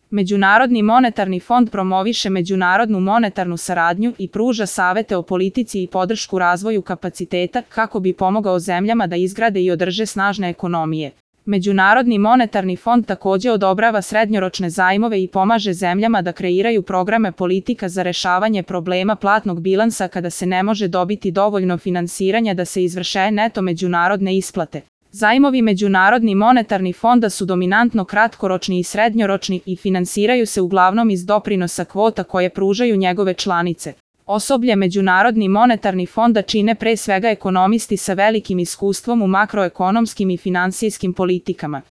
Međunarodni monetarni fond promoviše međunarodnu monetarnu saradnju i pruža savete o politici i podršku razvoju kapaciteta kako bi pomogao zemljama da izgrade i održe snažne ekonomije. Međunarodni monetarni fond takođe odobrava srednjoročne zajmove i pomaže zemljama da kreiraju programe politika za rešavanje problema platnog bilansa kada se ne može dobiti dovoljno finansiranja da se izvrše neto međunarodne isplate. Zajmovi Međunarodni monetarni fonda su dominantno kratkoročni i srednjoročni i finansiraju se uglavnom iz doprinosa kvota koje pružaju njegove članice. Osoblje Međunarodni monetarni fonda čine pre svega ekonomisti sa velikim iskustvom u makroekonomskim i finansijskim politikama.